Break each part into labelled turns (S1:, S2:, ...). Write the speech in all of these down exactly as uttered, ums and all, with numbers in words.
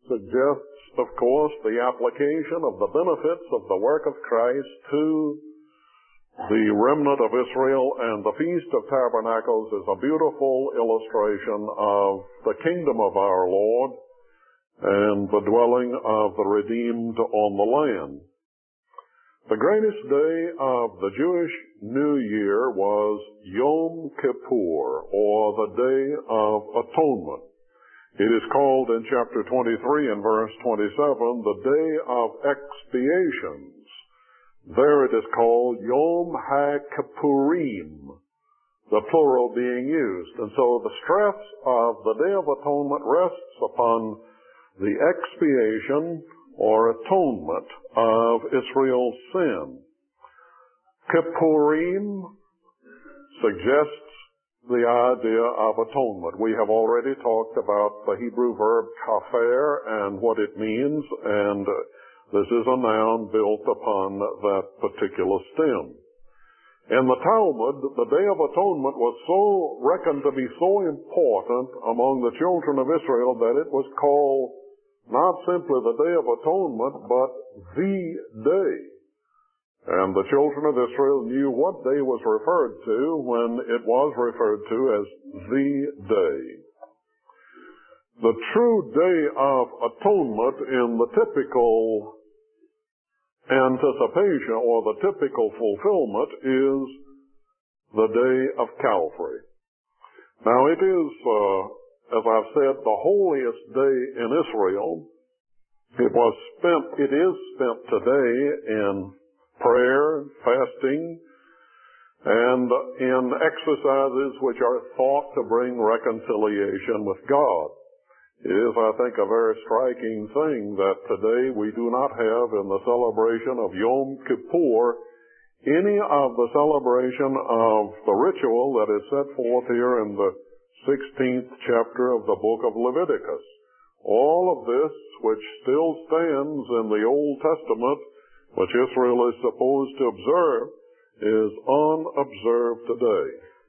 S1: suggests, of course, the application of the benefits of the work of Christ to the remnant of Israel, and the Feast of Tabernacles is a beautiful illustration of the kingdom of our Lord and the dwelling of the redeemed on the land. The greatest day of the Jewish New Year was Yom Kippur, or the Day of Atonement. It is called in chapter twenty-three and verse twenty-seven, the Day of Expiations. There it is called Yom HaKippurim, the plural being used. And so the stress of the Day of Atonement rests upon the expiation or atonement of Israel's sin. Kippurim suggests the idea of atonement. We have already talked about the Hebrew verb kafer and what it means, and this is a noun built upon that particular stem. In the Talmud, the Day of Atonement was so reckoned to be so important among the children of Israel that it was called not simply the Day of Atonement, but the day. And the children of Israel knew what day was referred to when it was referred to as the day. The true Day of Atonement in the typical anticipation or the typical fulfillment is the Day of Calvary. Now it is, uh, as I've said, the holiest day in Israel. It was spent, it is spent today in prayer, fasting, and in exercises which are thought to bring reconciliation with God. It is, I think, a very striking thing that today we do not have in the celebration of Yom Kippur any of the celebration of the ritual that is set forth here in the sixteenth chapter of the book of Leviticus. All of this, which still stands in the Old Testament, which Israel is supposed to observe, is unobserved today.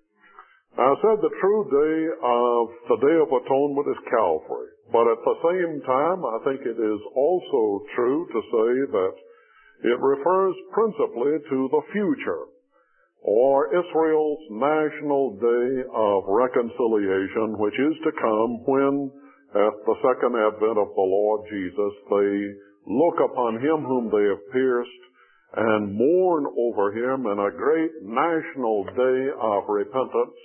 S1: I said the true day of the Day of Atonement is Calvary, but at the same time, I think it is also true to say that it refers principally to the future, or Israel's national day of reconciliation, which is to come when, at the second advent of the Lord Jesus, they look upon him whom they have pierced and mourn over him in a great national day of repentance,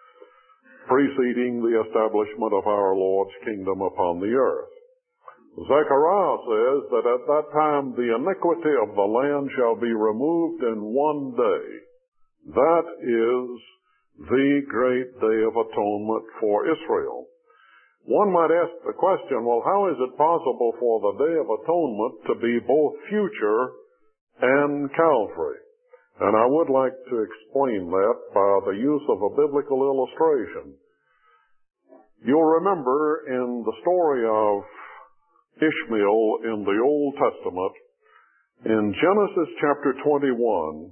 S1: preceding the establishment of our Lord's kingdom upon the earth. Zechariah says that at that time the iniquity of the land shall be removed in one day. That is the great day of atonement for Israel. One might ask the question, well, how is it possible for the Day of Atonement to be both future and Calvary? And I would like to explain that by the use of a biblical illustration. You'll remember in the story of Ishmael in the Old Testament, in Genesis chapter twenty-one,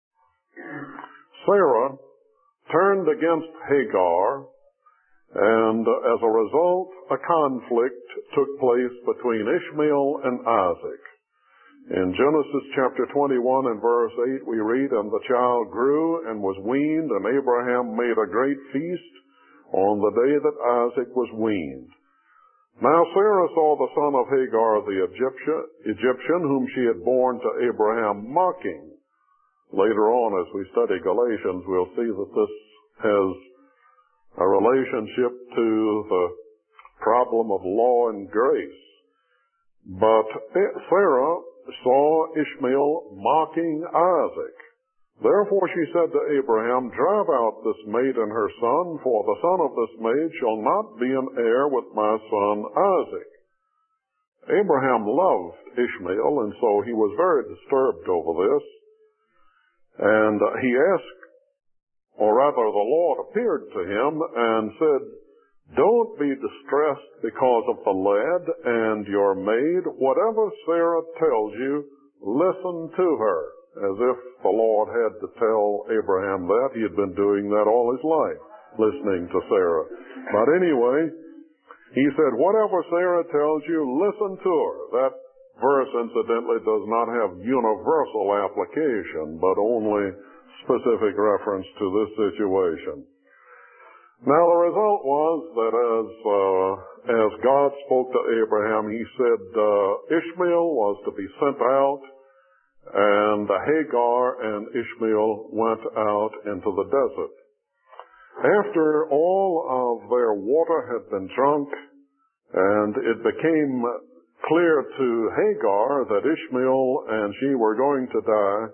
S1: Sarah turned against Hagar, and as a result, a conflict took place between Ishmael and Isaac. In Genesis chapter twenty-one and verse eight, we read, "And the child grew and was weaned, and Abraham made a great feast on the day that Isaac was weaned. Now Sarah saw the son of Hagar the Egyptian, whom she had borne to Abraham, mocking." Later on, as we study Galatians, we'll see that this has a relationship to the problem of law and grace. But Sarah saw Ishmael mocking Isaac. Therefore she said to Abraham, "Drive out this maid and her son, for the son of this maid shall not be an heir with my son Isaac." Abraham loved Ishmael, and so he was very disturbed over this. And he asked, or rather the Lord appeared to him and said, "Don't be distressed because of the lad and your maid. Whatever Sarah tells you, listen to her." As if the Lord had to tell Abraham that. He had been doing that all his life, listening to Sarah. But anyway, He said, whatever Sarah tells you, listen to her. That verse, incidentally, does not have universal application, but only specific reference to this situation. Now, the result was that as uh, as God spoke to Abraham, he said uh, Ishmael was to be sent out, and Hagar and Ishmael went out into the desert. After all of their water had been drunk, and it became clear to Hagar that Ishmael and she were going to die,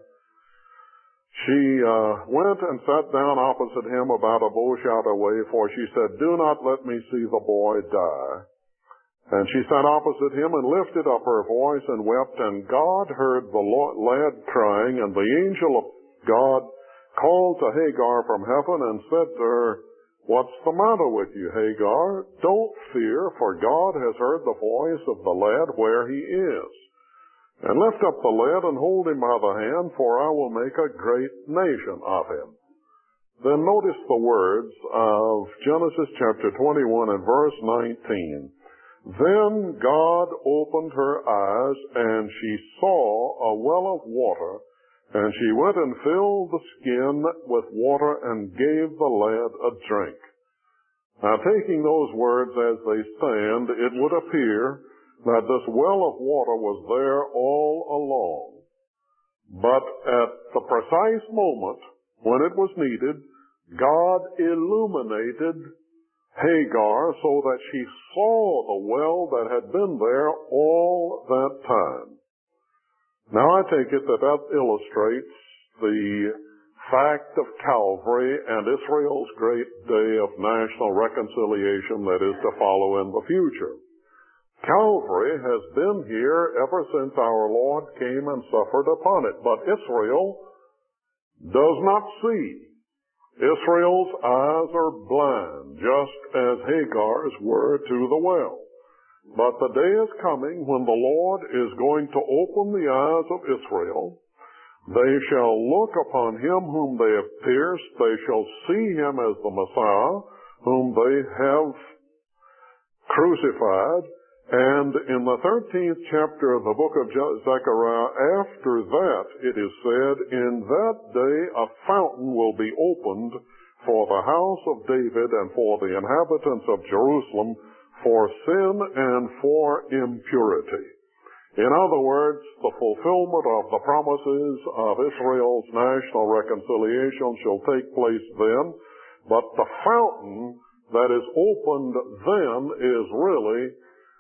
S1: she uh, went and sat down opposite him about a bow shot away, for she said, do not let me see the boy die. And she sat opposite him and lifted up her voice and wept, and God heard the lad crying, and the angel of God called to Hagar from heaven and said to her, what's the matter with you, Hagar? Don't fear, for God has heard the voice of the lad where he is. And lift up the lad and hold him by the hand, for I will make a great nation of him. Then notice the words of Genesis chapter twenty-one and verse nineteen. Then God opened her eyes, and she saw a well of water, and she went and filled the skin with water and gave the lad a drink. Now, taking those words as they stand, it would appear that this well of water was there all along. But at the precise moment when it was needed, God illuminated Hagar so that she saw the well that had been there all that time. Now, I take it that that illustrates the fact of Calvary and Israel's great day of national reconciliation that is to follow in the future. Calvary has been here ever since our Lord came and suffered upon it, but Israel does not see. Israel's eyes are blind, just as Hagar's were to the well. But the day is coming when the Lord is going to open the eyes of Israel. They shall look upon him whom they have pierced. They shall see him as the Messiah, whom they have crucified. And in the thirteenth chapter of the book of Zechariah, after that it is said, in that day a fountain will be opened for the house of David and for the inhabitants of Jerusalem for sin and for impurity. In other words, the fulfillment of the promises of Israel's national reconciliation shall take place then, but the fountain that is opened then is really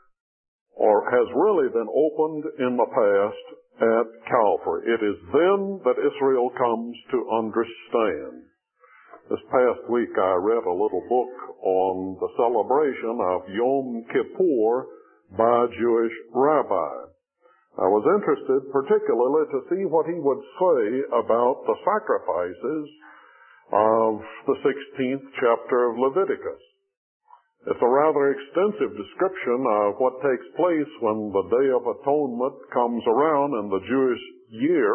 S1: or has really been opened in the past at Calvary. It is then that Israel comes to understand. This past week I read a little book on the celebration of Yom Kippur by a Jewish rabbi. I was interested particularly to see what he would say about the sacrifices of the sixteenth chapter of Leviticus. It's a rather extensive description of what takes place when the Day of Atonement comes around in the Jewish year.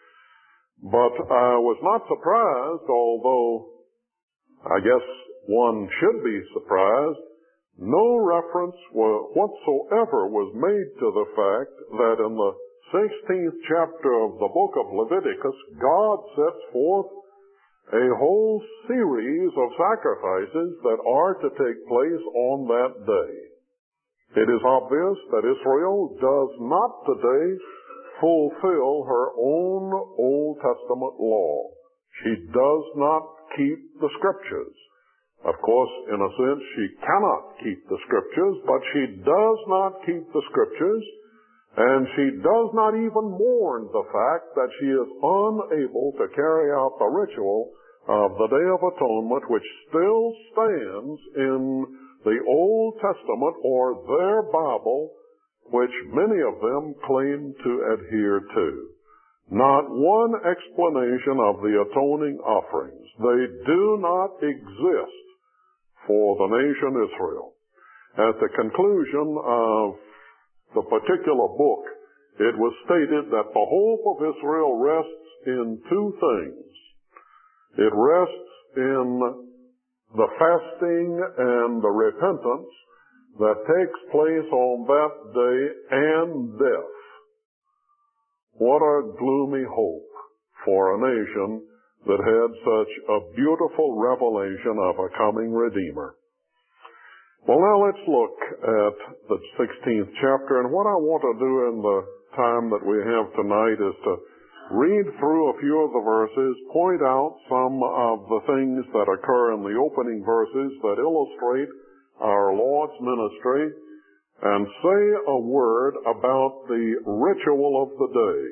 S1: But I was not surprised, although I guess one should be surprised, no reference whatsoever was made to the fact that in the sixteenth chapter of the book of Leviticus, God sets forth a whole series of sacrifices that are to take place on that day. It is obvious that Israel does not today fulfill her own Old Testament law. She does not keep the Scriptures. Of course, in a sense, she cannot keep the Scriptures, but she does not keep the Scriptures, and she does not even mourn the fact that she is unable to carry out the ritual of the Day of Atonement, which still stands in the Old Testament or their Bible, which many of them claim to adhere to. Not one explanation of the atoning offerings. They do not exist for the nation Israel. At the conclusion of the particular book, it was stated that the hope of Israel rests in two things. It rests in the fasting and the repentance that takes place on that day and death. What a gloomy hope for a nation that had such a beautiful revelation of a coming Redeemer. Well, now let's look at the sixteenth chapter, and what I want to do in the time that we have tonight is to read through a few of the verses, point out some of the things that occur in the opening verses that illustrate our Lord's ministry, and say a word about the ritual of the day.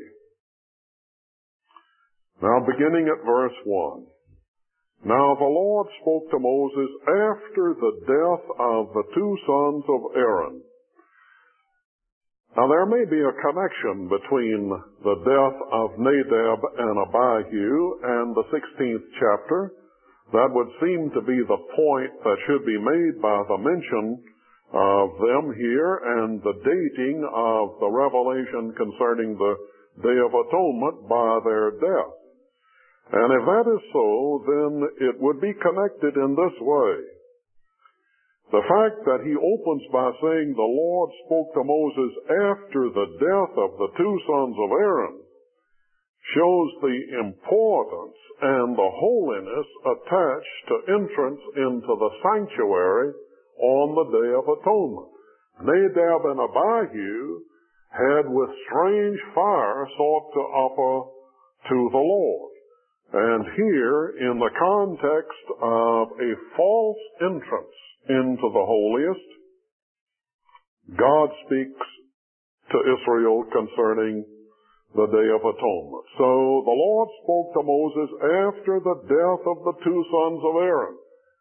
S1: Now, beginning at verse one. Now the Lord spoke to Moses after the death of the two sons of Aaron. Now there may be a connection between the death of Nadab and Abihu and the sixteenth chapter. That would seem to be the point that should be made by the mention of them here and the dating of the revelation concerning the Day of Atonement by their death. And if that is so, then it would be connected in this way. The fact that he opens by saying the Lord spoke to Moses after the death of the two sons of Aaron shows the importance and the holiness attached to entrance into the sanctuary on the Day of Atonement. Nadab and Abihu had with strange fire sought to offer to the Lord. And here, in the context of a false entrance into the holiest, God speaks to Israel concerning the Day of Atonement. So the Lord spoke to Moses after the death of the two sons of Aaron.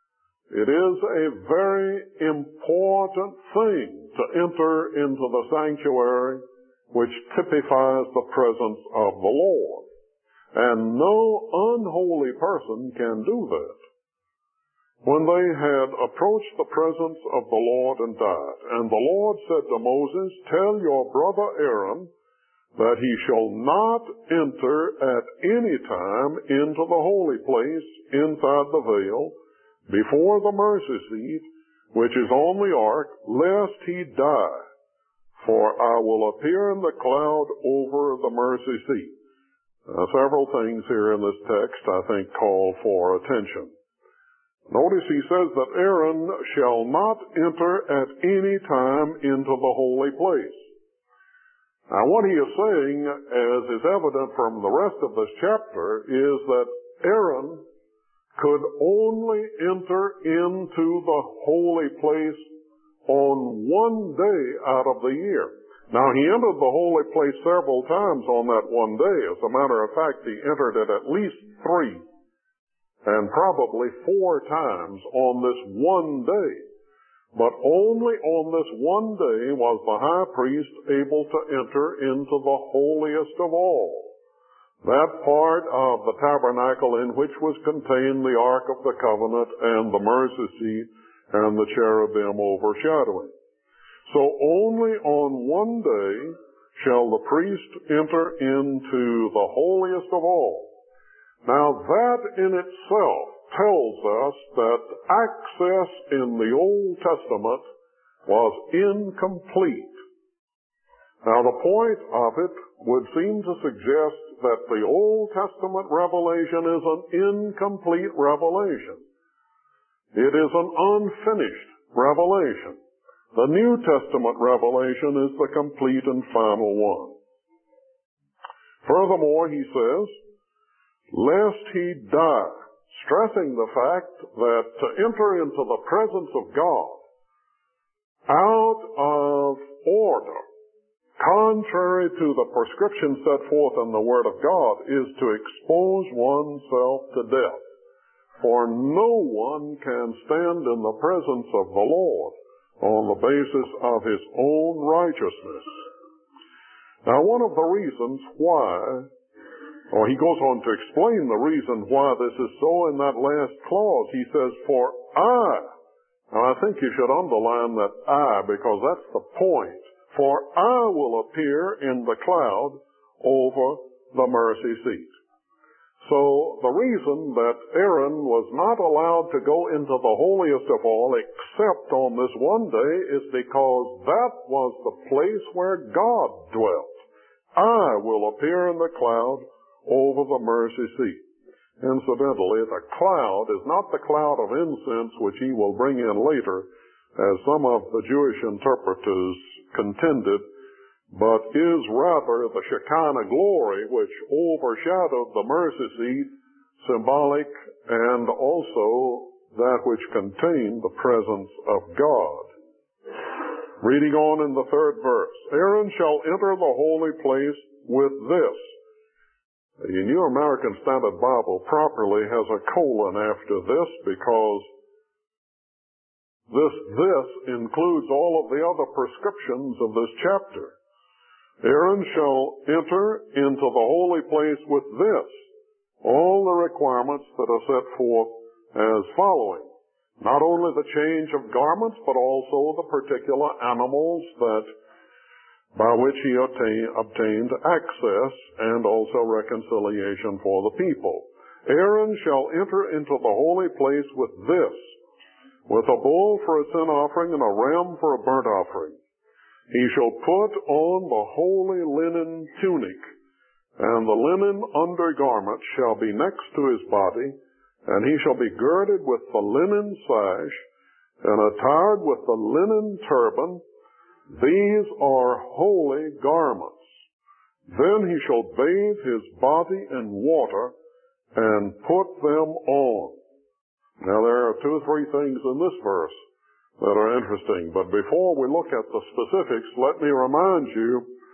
S1: It is a very important thing to enter into the sanctuary, which typifies the presence of the Lord. And no unholy person can do that. When they had approached the presence of the Lord and died, and the Lord said to Moses, tell your brother Aaron that he shall not enter at any time into the holy place inside the veil before the mercy seat, which is on the ark, lest he die. For I will appear in the cloud over the mercy seat. Uh, several things here in this text, I think, call for attention. Notice he says that Aaron shall not enter at any time into the holy place. Now, what he is saying, as is evident from the rest of this chapter, is that Aaron could only enter into the holy place on one day out of the year. Now, he entered the holy place several times on that one day. As a matter of fact, he entered it at least three and probably four times on this one day. But only on this one day was the high priest able to enter into the holiest of all, that part of the tabernacle in which was contained the Ark of the Covenant and the mercy seat and the cherubim overshadowing. So only on one day shall the priest enter into the holiest of all. Now that in itself tells us that access in the Old Testament was incomplete. Now the point of it would seem to suggest that the Old Testament revelation is an incomplete revelation. It is an unfinished revelation. The New Testament revelation is the complete and final one. Furthermore, he says, lest he die, stressing the fact that to enter into the presence of God out of order, contrary to the prescription set forth in the Word of God, is to expose oneself to death. For no one can stand in the presence of the Lord on the basis of his own righteousness. Now, one of the reasons why, or he goes on to explain the reason why this is so in that last clause. He says, for I, now I think you should underline that I, because that's the point. For I will appear in the cloud over the mercy seat. So the reason that Aaron was not allowed to go into the holiest of all except on this one day is because that was the place where God dwelt. I will appear in the cloud over the mercy seat. Incidentally, the cloud is not the cloud of incense which he will bring in later, as some of the Jewish interpreters contended, but is rather the Shekinah glory which overshadowed the mercy seat, symbolic, and also that which contained the presence of God. Reading on in the third verse, Aaron shall enter the holy place with this. The New American Standard Bible properly has a colon after this because this this includes all of the other prescriptions of this chapter. Aaron shall enter into the holy place with this, all the requirements that are set forth as following. Not only the change of garments, but also the particular animals that by which he obtain, obtained access and also reconciliation for the people. Aaron shall enter into the holy place with this, with a bull for a sin offering and a ram for a burnt offering. He shall put on the holy linen tunic, and the linen undergarment shall be next to his body, and he shall be girded with the linen sash, and attired with the linen turban. These are holy garments. Then he shall bathe his body in water, and put them on. Now there are two or three things in this verse that are interesting. But before we look at the specifics, let me remind you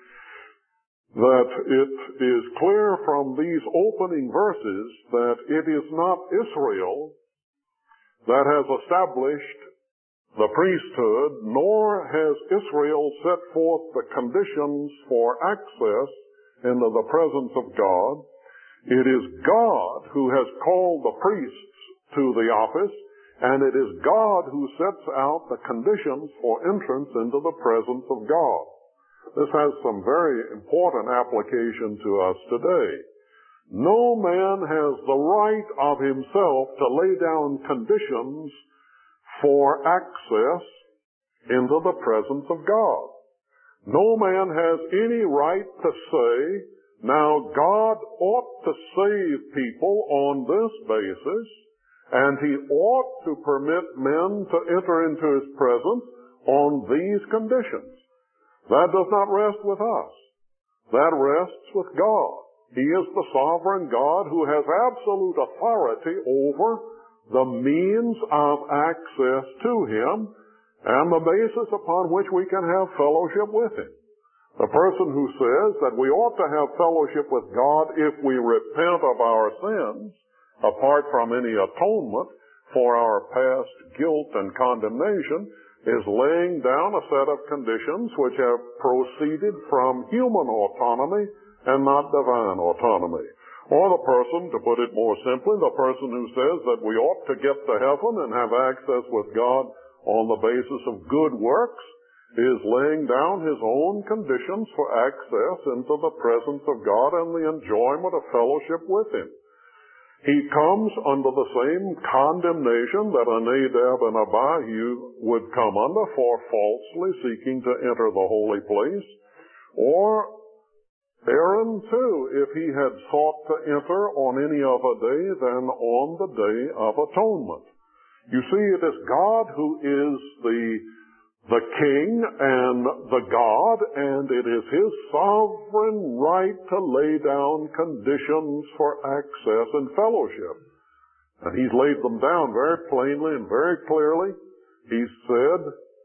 S1: that it is clear from these opening verses that it is not Israel that has established the priesthood, nor has Israel set forth the conditions for access into the presence of God. It is God who has called the priests to the office, and it is God who sets out the conditions for entrance into the presence of God. This has some very important application to us today. No man has the right of himself to lay down conditions for access into the presence of God. No man has any right to say, now God ought to save people on this basis, and he ought to permit men to enter into his presence on these conditions. That does not rest with us. That rests with God. He is the sovereign God who has absolute authority over the means of access to him and the basis upon which we can have fellowship with him. The person who says that we ought to have fellowship with God if we repent of our sins, apart from any atonement for our past guilt and condemnation, is laying down a set of conditions which have proceeded from human autonomy and not divine autonomy. Or the person, to put it more simply, the person who says that we ought to get to heaven and have access with God on the basis of good works is laying down his own conditions for access into the presence of God and the enjoyment of fellowship with him. He comes under the same condemnation that a Nadab and Abihu would come under for falsely seeking to enter the holy place, or Aaron too, if he had sought to enter on any other day than on the Day of Atonement. You see, it is God who is the the King and the God, and it is his sovereign right to lay down conditions for access and fellowship. And he's laid them down very plainly and very clearly. He said,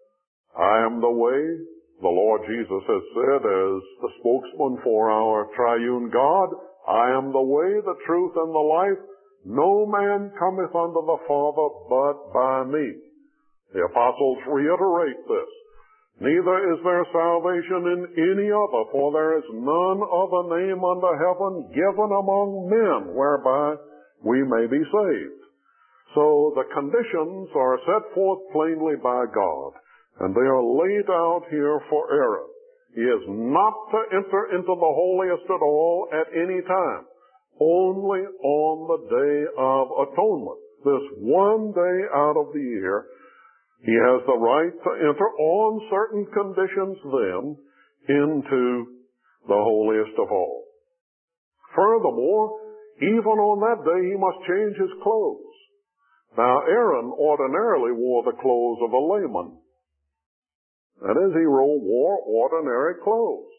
S1: I am the way. The Lord Jesus has said as the spokesman for our triune God, I am the way, the truth, and the life. No man cometh unto the Father but by me. The apostles reiterate this. Neither is there salvation in any other, for there is none other name under heaven given among men whereby we may be saved. So the conditions are set forth plainly by God, and they are laid out here for Aaron. He is not to enter into the holiest at all at any time. only on the Day of Atonement. This one day out of the year, he has the right to enter on certain conditions then into the holiest of all. Furthermore, even on that day he must change his clothes. Now Aaron ordinarily wore the clothes of a layman. That is, he wore ordinary clothes.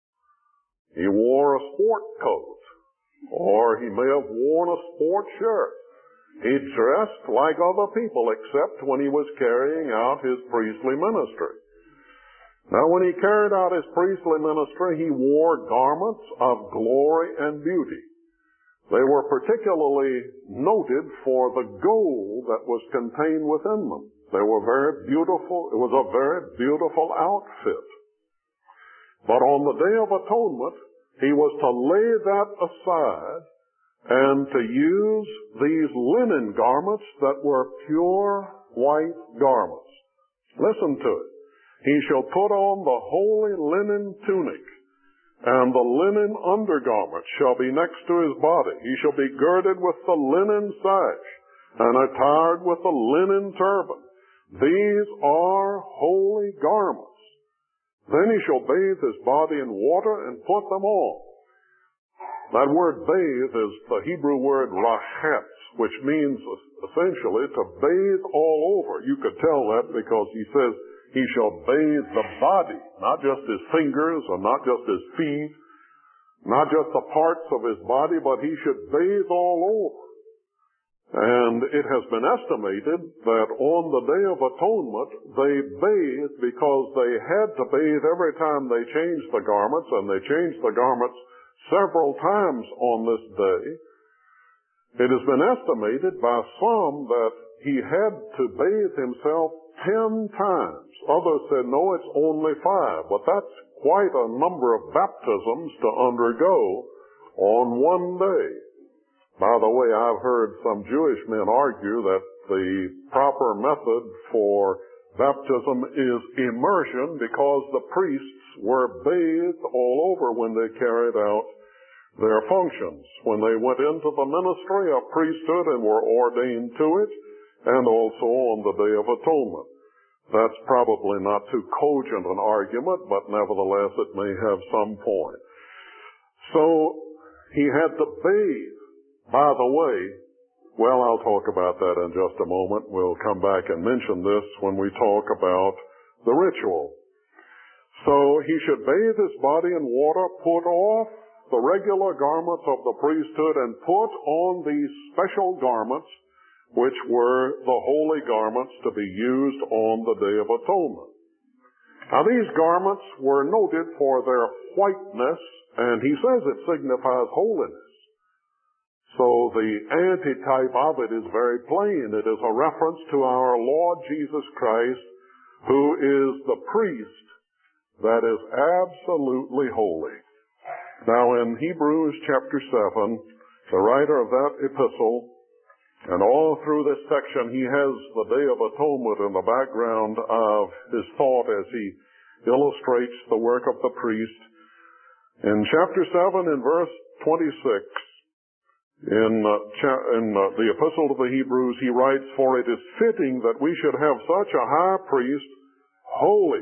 S1: He wore a sport coat, or he may have worn a sport shirt. He dressed like other people, except when he was carrying out his priestly ministry. Now, when he carried out his priestly ministry, he wore garments of glory and beauty. They were particularly noted for the gold that was contained within them. They were very beautiful. It was a very beautiful outfit. But on the Day of Atonement, he was to lay that aside and to use these linen garments that were pure white garments. Listen to it. He shall put on the holy linen tunic, and the linen undergarment shall be next to his body. He shall be girded with the linen sash, and attired with the linen turban. These are holy garments. Then he shall bathe his body in water and put them on. That word bathe is the Hebrew word rahetz, which means essentially to bathe all over. You could tell that because he says he shall bathe the body, not just his fingers or not just his feet, not just the parts of his body, but he should bathe all over. And it has been estimated that on the Day of Atonement, they bathed because they had to bathe every time they changed the garments, and they changed the garments several times on this day. It has been estimated by some that he had to bathe himself ten times. Others said, no, it's only five. But that's quite a number of baptisms to undergo on one day. By the way, I've heard some Jewish men argue that the proper method for baptism is immersion because the priests were bathed all over when they carried out their functions. When they went into the ministry of priesthood and were ordained to it, and also on the Day of Atonement. That's probably not too cogent an argument, but nevertheless it may have some point. So he had to bathe. By the way, well, I'll talk about that in just a moment. We'll come back and mention this when we talk about the ritual. So he should bathe his body in water, put off the regular garments of the priesthood, and put on these special garments, which were the holy garments to be used on the Day of Atonement. Now, these garments were noted for their whiteness, and he says it signifies holiness. So the antitype of it is very plain. It is a reference to our Lord Jesus Christ, who is the priest that is absolutely holy. Now, in Hebrews chapter seven, the writer of that epistle, and all through this section, he has the Day of Atonement in the background of his thought as he illustrates the work of the priest. In chapter seven, in verse twenty-six, in, uh, cha- in uh, the epistle to the Hebrews, he writes, "For it is fitting that we should have such a high priest, holy."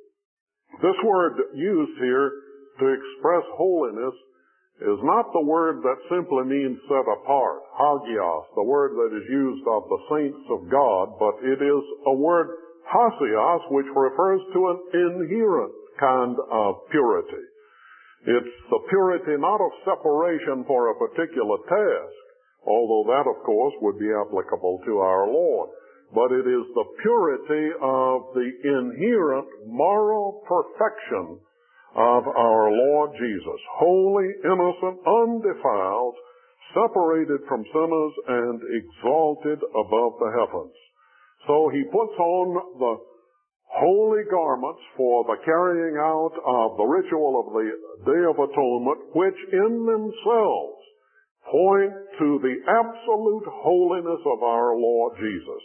S1: This word used here to express holiness is not the word that simply means set apart, hagios, the word that is used of the saints of God, but it is a word hasios, which refers to an inherent kind of purity. It's the purity not of separation for a particular task, although that, of course, would be applicable to our Lord, but it is the purity of the inherent moral perfection of our Lord Jesus, holy, innocent, undefiled, separated from sinners, and exalted above the heavens. So he puts on the holy garments for the carrying out of the ritual of the Day of Atonement, which in themselves point to the absolute holiness of our Lord Jesus.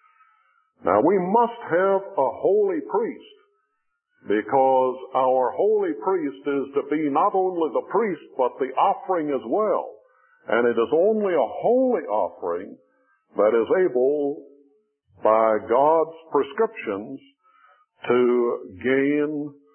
S1: Now, we must have a holy priest, because our holy priest is to be not only the priest, but the offering as well. And it is only a holy offering that is able, by God's prescriptions, to gain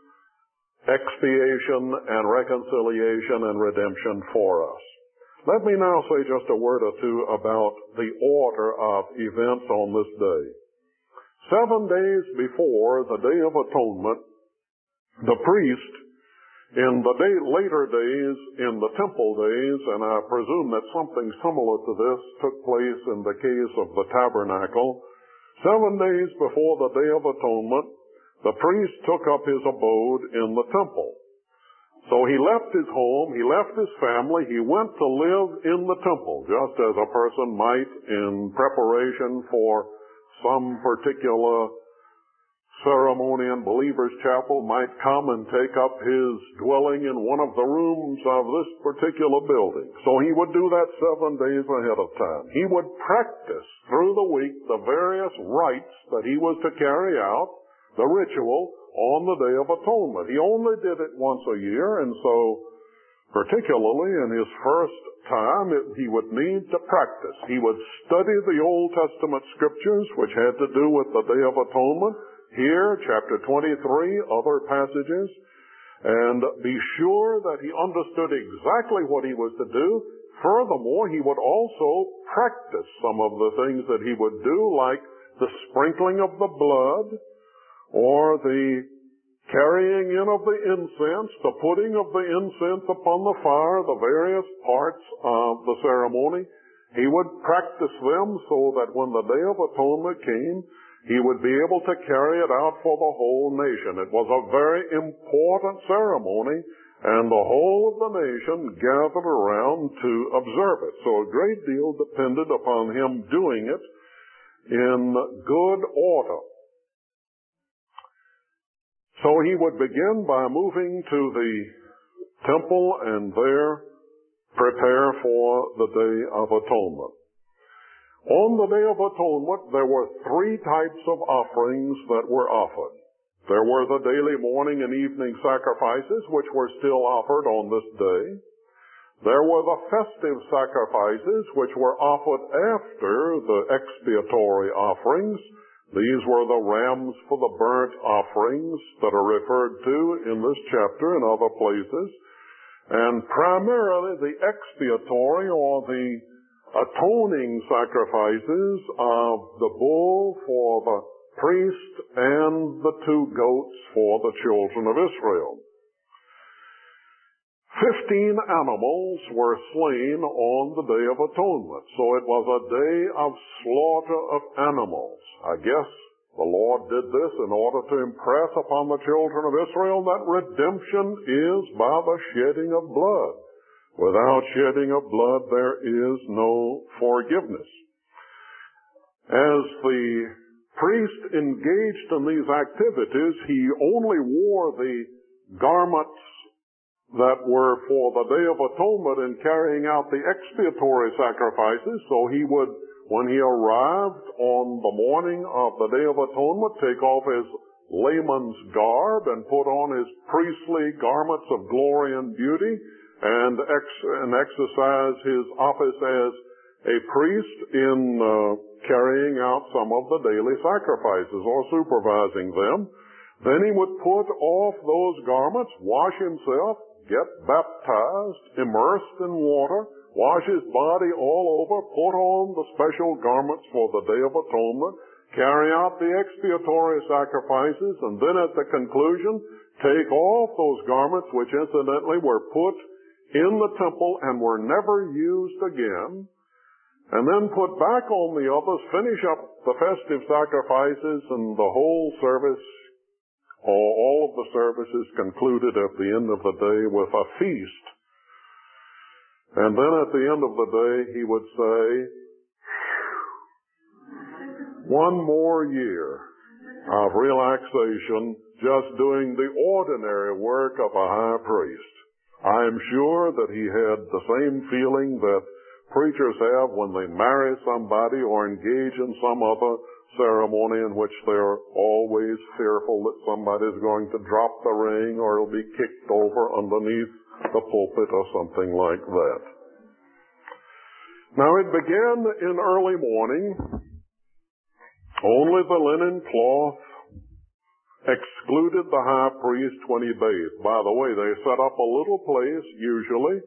S1: expiation and reconciliation and redemption for us. Let me now say just a word or two about the order of events on this day. Seven days before the Day of Atonement, the priest, in the day, later days, in the temple days, and I presume that something similar to this took place in the case of the tabernacle, seven days before the Day of Atonement, the priest took up his abode in the temple. So he left his home, he left his family, he went to live in the temple, just as a person might in preparation for some particular ceremony in Believer's Chapel might come and take up his dwelling in one of the rooms of this particular building. So he would do that seven days ahead of time. He would practice through the week the various rites that he was to carry out, the ritual, on the Day of Atonement. He only did it once a year, and so particularly in his first time, it, he would need to practice. He would study the Old Testament scriptures, which had to do with the Day of Atonement. Here, chapter twenty-three, other passages, and be sure that he understood exactly what he was to do. Furthermore, he would also practice some of the things that he would do, like the sprinkling of the blood, or the carrying in of the incense, the putting of the incense upon the fire, the various parts of the ceremony. He would practice them so that when the Day of Atonement came, he would be able to carry it out for the whole nation. It was a very important ceremony, and the whole of the nation gathered around to observe it. So a great deal depended upon him doing it in good order. So he would begin by moving to the temple and there prepare for the Day of Atonement. On the Day of Atonement, there were three types of offerings that were offered. There were the daily morning and evening sacrifices, which were still offered on this day. There were the festive sacrifices, which were offered after the expiatory offerings. These were the rams for the burnt offerings that are referred to in this chapter and other places. And primarily the expiatory or the atoning sacrifices of the bull for the priest and the two goats for the children of Israel. Fifteen animals were slain on the Day of Atonement, so it was a day of slaughter of animals. I guess the Lord did this in order to impress upon the children of Israel that redemption is by the shedding of blood. Without shedding of blood, there is no forgiveness. As the priest engaged in these activities, he only wore the garments that were for the Day of Atonement in carrying out the expiatory sacrifices. So he would, when he arrived on the morning of the Day of Atonement, take off his layman's garb and put on his priestly garments of glory and beauty and, ex- and exercise his office as a priest in uh, carrying out some of the daily sacrifices or supervising them. Then he would put off those garments, wash himself, get baptized, immersed in water, wash his body all over, put on the special garments for the Day of Atonement, carry out the expiatory sacrifices, and then at the conclusion, take off those garments which incidentally were put in the temple and were never used again, and then put back on the others, finish up the festive sacrifices, and the whole service, or all of the services concluded at the end of the day with a feast. And then at the end of the day, he would say, one more year of relaxation just doing the ordinary work of a high priest. I am sure that he had the same feeling that preachers have when they marry somebody or engage in some other ceremony in which they're always fearful that somebody's going to drop the ring or it'll be kicked over underneath the pulpit or something like that. Now it began in early morning. Only the linen cloth excluded the high priest when he bathed. By the way, they set up a little place, usually,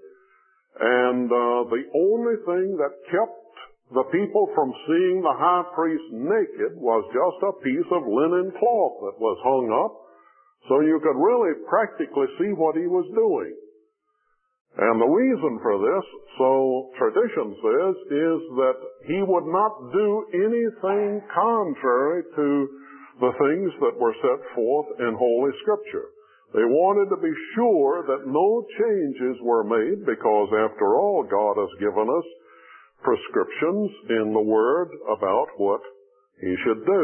S1: and uh, the only thing that kept the people from seeing the high priest naked was just a piece of linen cloth that was hung up, so you could really practically see what he was doing. And the reason for this, so tradition says, is that he would not do anything contrary to the things that were set forth in Holy Scripture. They wanted to be sure that no changes were made, because after all, God has given us prescriptions in the Word about what he should do.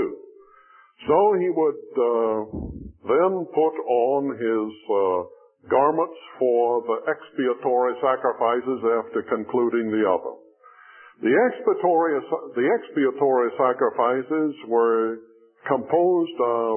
S1: So he would uh, then put on his uh, garments for the expiatory sacrifices after concluding the other. The expiatory, the expiatory sacrifices were composed of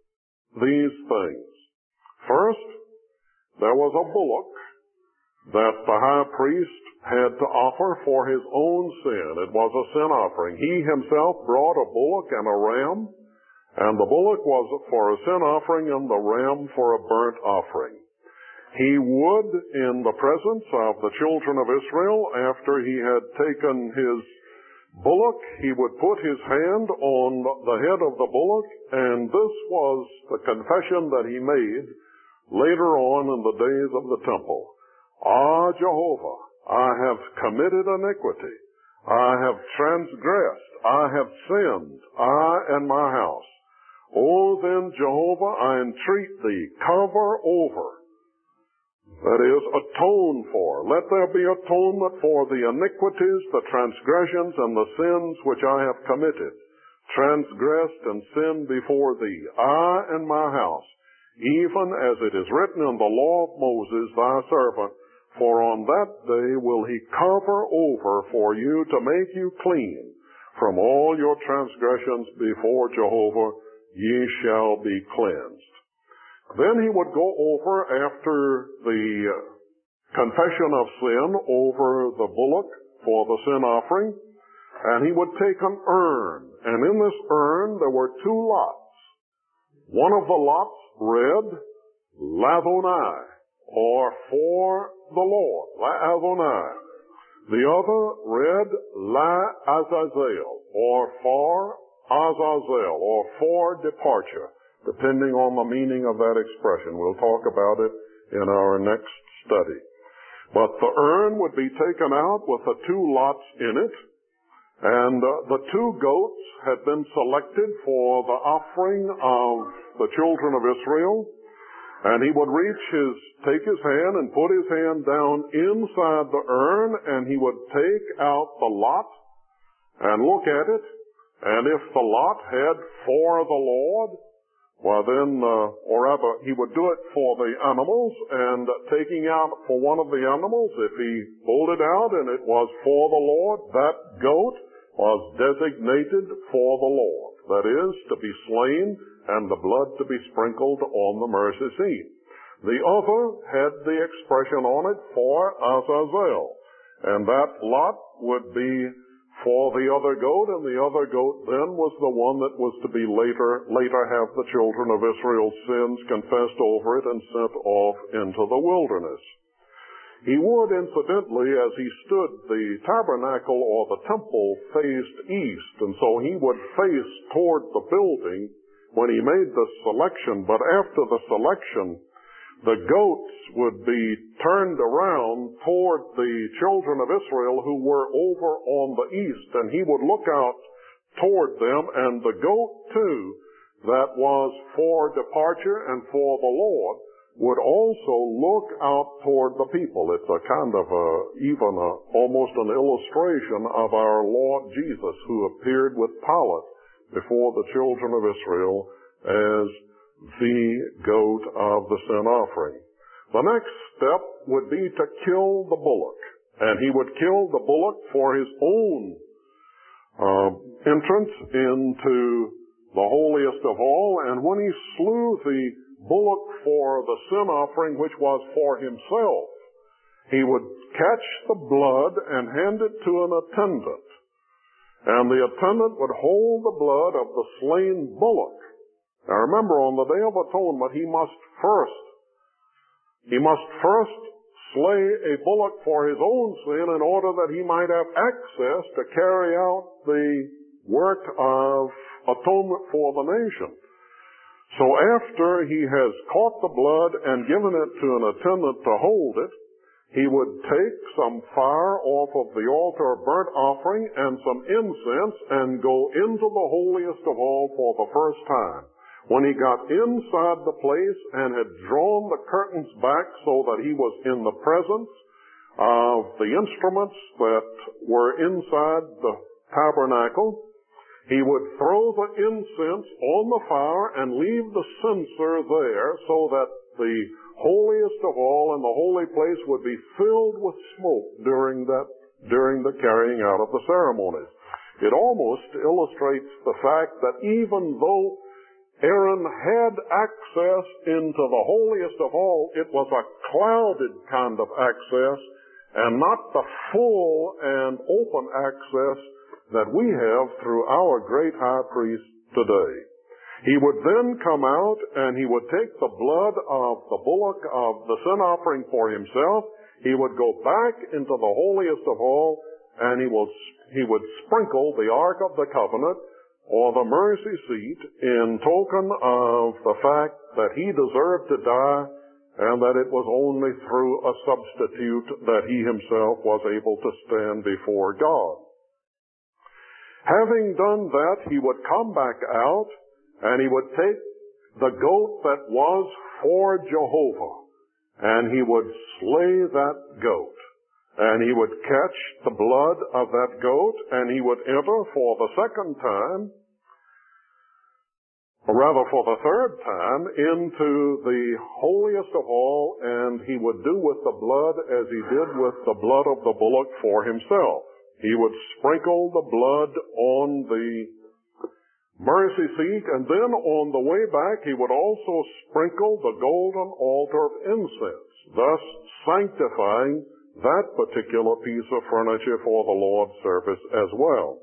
S1: these things. First, there was a bullock that the high priest had to offer for his own sin. It was a sin offering. He himself brought a bullock and a ram, and the bullock was for a sin offering and the ram for a burnt offering. He would, in the presence of the children of Israel, after he had taken his bullock, he would put his hand on the head of the bullock, and this was the confession that he made later on in the days of the temple. Ah, Jehovah, I have committed iniquity. I have transgressed. I have sinned, I and my house. O then, Jehovah, I entreat thee, cover over. That is, atone for. Let there be atonement for the iniquities, the transgressions, and the sins which I have committed, transgressed and sinned before thee, I and my house, even as it is written in the law of Moses, thy servant, for on that day will he cover over for you to make you clean from all your transgressions before Jehovah, ye shall be cleansed. Then he would go over, after the confession of sin, over the bullock for the sin offering, and he would take an urn. And in this urn there were two lots. One of the lots read, Ladonai, or for the Lord, La-Adonai. The other read, La-Azazel, or for Azazel, or for departure, depending on the meaning of that expression. We'll talk about it in our next study. But the urn would be taken out with the two lots in it, and uh, the two goats had been selected for the offering of the children of Israel, and he would reach his, take his hand and put his hand down inside the urn, and he would take out the lot and look at it, and if the lot had for the Lord, well then, uh, or rather, he would do it for the animals, and taking out for one of the animals, if he pulled it out and it was for the Lord, that goat was designated for the Lord. That is, to be slain and the blood to be sprinkled on the mercy seat. The other had the expression on it for Azazel, and that lot would be for the other goat, and the other goat then was the one that was to be later, later have the children of Israel's sins confessed over it and sent off into the wilderness. He would, incidentally, as he stood, the tabernacle or the temple faced east, and so he would face toward the building when he made the selection, but after the selection, the goats would be turned around toward the children of Israel who were over on the east, and he would look out toward them, and the goat too, that was for departure and for the Lord, would also look out toward the people. It's a kind of a, even a, almost an illustration of our Lord Jesus, who appeared with Pilate before the children of Israel as the goat of the sin offering. The next step would be to kill the bullock, and he would kill the bullock for his own uh, entrance into the holiest of all, and when he slew the bullock for the sin offering, which was for himself, he would catch the blood and hand it to an attendant. And the attendant would hold the blood of the slain bullock. Now remember, on the Day of Atonement, he must first, he must first slay a bullock for his own sin in order that he might have access to carry out the work of atonement for the nation. So after he has caught the blood and given it to an attendant to hold it, he would take some fire off of the altar of burnt offering and some incense and go into the holiest of all for the first time. When he got inside the place and had drawn the curtains back so that he was in the presence of the instruments that were inside the tabernacle, he would throw the incense on the fire and leave the censer there so that the holiest of all and the holy place would be filled with smoke during that, during the carrying out of the ceremonies. It almost illustrates the fact that even though Aaron had access into the holiest of all, it was a clouded kind of access and not the full and open access that we have through our great high priest today. He would then come out and he would take the blood of the bullock of the sin offering for himself. He would go back into the holiest of all and he will, he would sprinkle the Ark of the Covenant or the mercy seat in token of the fact that he deserved to die and that it was only through a substitute that he himself was able to stand before God. Having done that, he would come back out and he would take the goat that was for Jehovah, and he would slay that goat. And he would catch the blood of that goat, and he would enter for the second time, or rather for the third time, into the holiest of all, and he would do with the blood as he did with the blood of the bullock for himself. He would sprinkle the blood on the mercy seat, and then on the way back he would also sprinkle the golden altar of incense, thus sanctifying that particular piece of furniture for the Lord's service as well.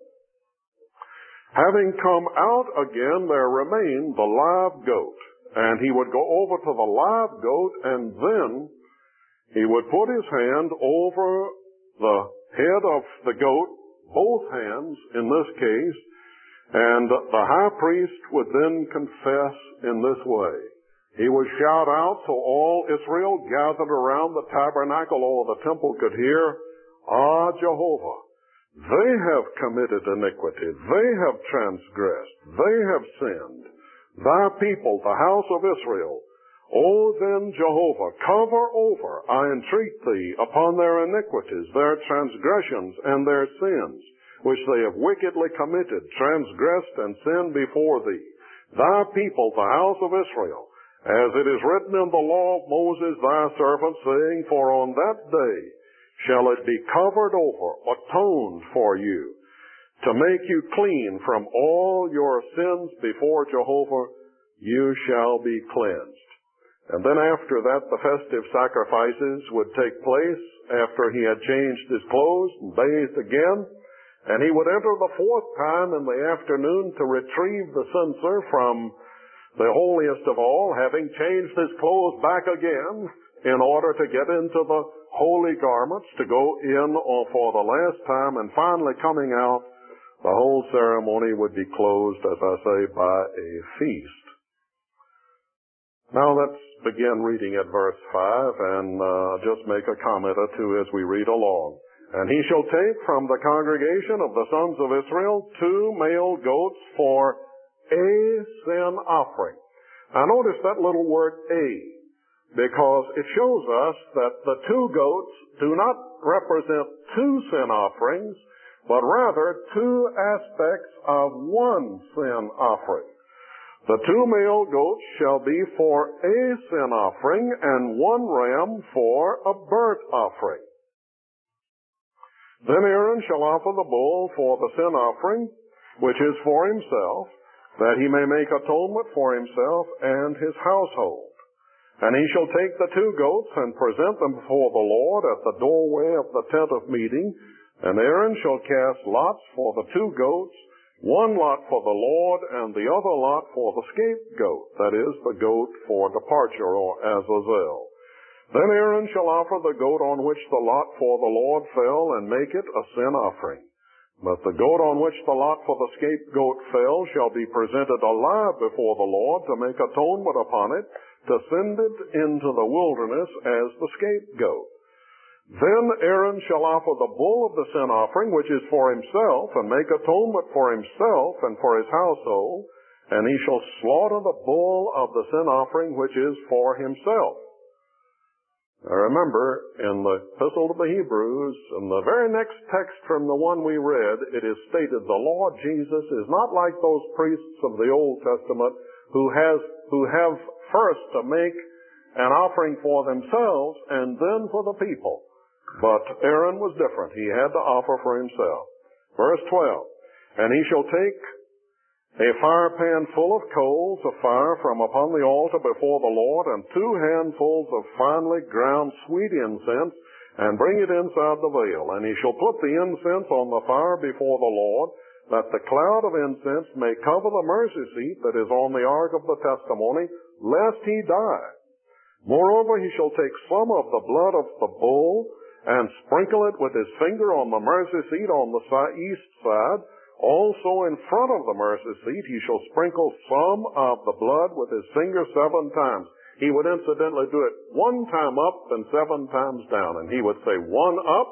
S1: Having come out again, there remained the live goat, and he would go over to the live goat, and then he would put his hand over the head of the goat, both hands in this case, and the high priest would then confess in this way. He would shout out so all Israel gathered around the tabernacle or the temple could hear, "Ah, Jehovah, they have committed iniquity, they have transgressed, they have sinned. Thy people, the house of Israel, O then, Jehovah, cover over, I entreat thee, upon their iniquities, their transgressions, and their sins, which they have wickedly committed, transgressed, and sinned before thee. Thy people, the house of Israel, as it is written in the law of Moses thy servant, saying, For on that day shall it be covered over, atoned for you, to make you clean from all your sins before Jehovah, you shall be cleansed." And then after that, the festive sacrifices would take place after he had changed his clothes and bathed again. And he would enter the fourth time in the afternoon to retrieve the censer from the holiest of all, having changed his clothes back again in order to get into the holy garments, to go in for the last time, and finally coming out, the whole ceremony would be closed, as I say, by a feast. Now let's begin reading at verse five and uh, just make a comment or two as we read along. "And he shall take from the congregation of the sons of Israel two male goats for a sin offering." Now notice that little word "a," because it shows us that the two goats do not represent two sin offerings, but rather two aspects of one sin offering. The two male goats shall be for a sin offering, and one ram for a burnt offering. Then Aaron shall offer the bull for the sin offering, which is for himself, that he may make atonement for himself and his household. And he shall take the two goats and present them before the Lord at the doorway of the tent of meeting. And Aaron shall cast lots for the two goats, one lot for the Lord, and the other lot for the scapegoat, that is, the goat for departure, or Azazel. Then Aaron shall offer the goat on which the lot for the Lord fell, and make it a sin offering. But the goat on which the lot for the scapegoat fell shall be presented alive before the Lord to make atonement upon it, to send it into the wilderness as the scapegoat. Then Aaron shall offer the bull of the sin offering, which is for himself, and make atonement for himself and for his household, and he shall slaughter the bull of the sin offering, which is for himself. Now remember, in the Epistle to the Hebrews, in the very next text from the one we read, it is stated the Lord Jesus is not like those priests of the Old Testament who has who have first to make an offering for themselves and then for the people. But Aaron was different. He had to offer for himself. Verse twelve, and he shall take a fire pan full of coals of fire from upon the altar before the Lord, and two handfuls of finely ground sweet incense, and bring it inside the veil. And he shall put the incense on the fire before the Lord, that the cloud of incense may cover the mercy seat that is on the ark of the testimony, lest he die. Moreover, he shall take some of the blood of the bull, and sprinkle it with his finger on the mercy seat on the east side. Also in front of the mercy seat he shall sprinkle some of the blood with his finger seven times. He would incidentally do it one time up and seven times down. And he would say one up,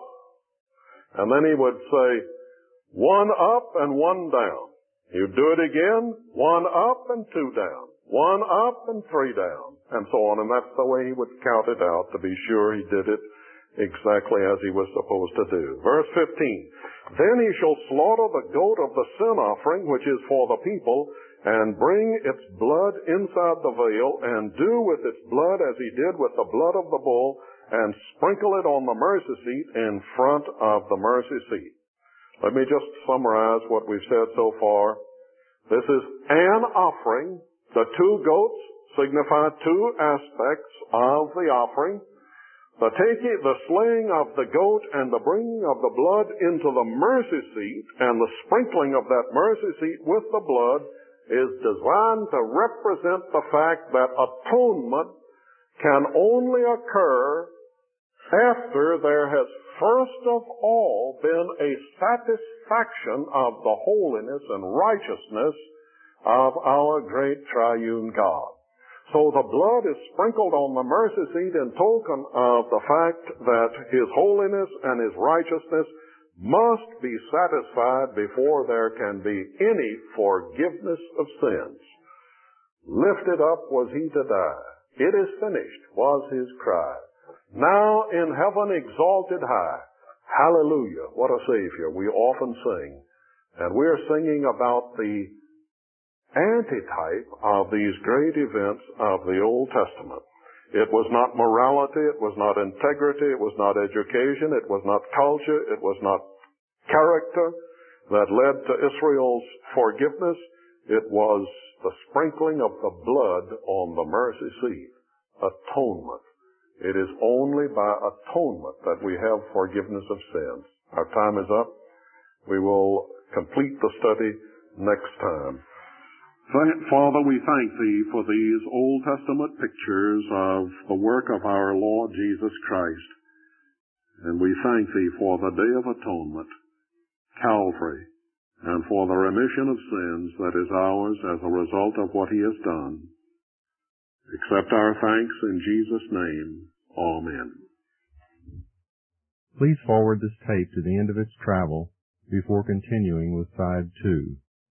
S1: and then he would say one up and one down. He would do it again, one up and two down, one up and three down, and so on. And that's the way he would count it out to be sure he did it exactly as he was supposed to do. Verse fifteen, then he shall slaughter the goat of the sin offering, which is for the people, and bring its blood inside the veil, and do with its blood as he did with the blood of the bull, and sprinkle it on the mercy seat in front of the mercy seat. Let me just summarize what we've said so far. This is an offering. The two goats signify two aspects of the offering. The taking, the slaying of the goat and the bringing of the blood into the mercy seat and the sprinkling of that mercy seat with the blood is designed to represent the fact that atonement can only occur after there has first of all been a satisfaction of the holiness and righteousness of our great triune God. So the blood is sprinkled on the mercy seat in token of the fact that his holiness and his righteousness must be satisfied before there can be any forgiveness of sins. Lifted up was he to die. It is finished was his cry. Now in heaven exalted high. Hallelujah. What a Savior we often sing. And we're singing about the antitype of these great events of the Old Testament. It was not morality, it was not integrity, it was not education, it was not culture, it was not character that led to Israel's forgiveness. It was the sprinkling of the blood on the mercy seat. Atonement. It is only by atonement that we have forgiveness of sins. Our time is up. We will complete the study next time. Father, we thank Thee for these Old Testament pictures of the work of our Lord Jesus Christ. And we thank Thee for the Day of Atonement, Calvary, and for the remission of sins that is ours as a result of what He has done. Accept our thanks in Jesus' name. Amen.
S2: Please forward this tape to the end of its travel before continuing with side two.